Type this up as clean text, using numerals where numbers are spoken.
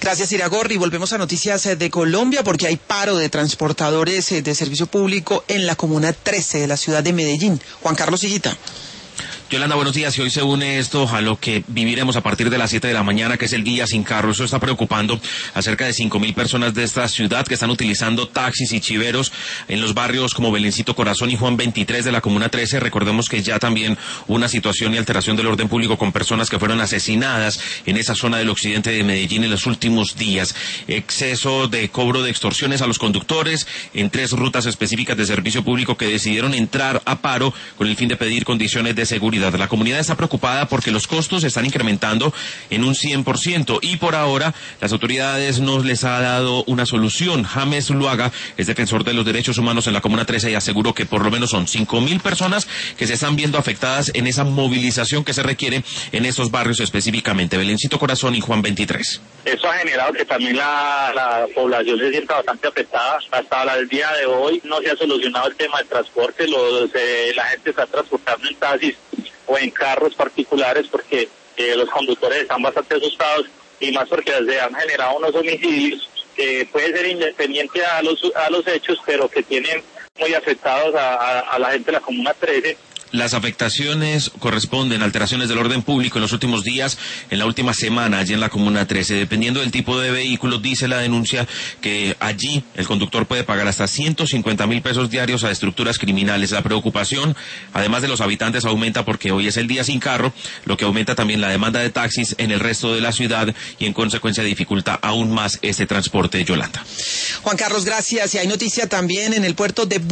Gracias, Iragorri. Volvemos a noticias de Colombia porque hay paro de transportadores de servicio público en la Comuna 13 de la ciudad de Medellín. Juan Carlos Higuita. Yolanda, buenos días. Y hoy se une esto a lo que viviremos a partir de las 7 de la mañana, que es el día sin carro. Eso está preocupando a cerca de 5.000 personas de esta ciudad que están utilizando taxis y chiveros en los barrios como Belencito Corazón y Juan 23 de la Comuna 13. Recordemos que ya también hubo una situación y alteración del orden público con personas que fueron asesinadas en esa zona del occidente de Medellín en los últimos días. Exceso de cobro de extorsiones a los conductores en 3 rutas específicas de servicio público que decidieron entrar a paro con el fin de pedir condiciones de seguridad. La comunidad está preocupada porque los costos se están incrementando en un 100% y por ahora las autoridades no les ha dado una solución. James Luaga es defensor de los derechos humanos en la Comuna 13 y aseguró que por lo menos son 5.000 personas que se están viendo afectadas en esa movilización que se requiere en estos barrios específicamente, Belencito Corazón y Juan 23. Eso ha generado que también la población se sienta bastante afectada. Hasta el día de hoy no se ha solucionado el tema del transporte. La gente está transportando en taxis o en carros particulares porque los conductores están bastante asustados y más porque se han generado unos homicidios que puede ser independiente a los hechos, pero que tienen muy afectados a la gente de la Comuna 13. Las afectaciones corresponden a alteraciones del orden público en los últimos días, en la última semana, allí en la Comuna 13. Dependiendo del tipo de vehículo, dice la denuncia que allí el conductor puede pagar hasta 150.000 pesos diarios a estructuras criminales. La preocupación, además de los habitantes, aumenta porque hoy es el día sin carro, lo que aumenta también la demanda de taxis en el resto de la ciudad y en consecuencia dificulta aún más este transporte, Yolanda. Juan Carlos, gracias. Y hay noticia también en el puerto de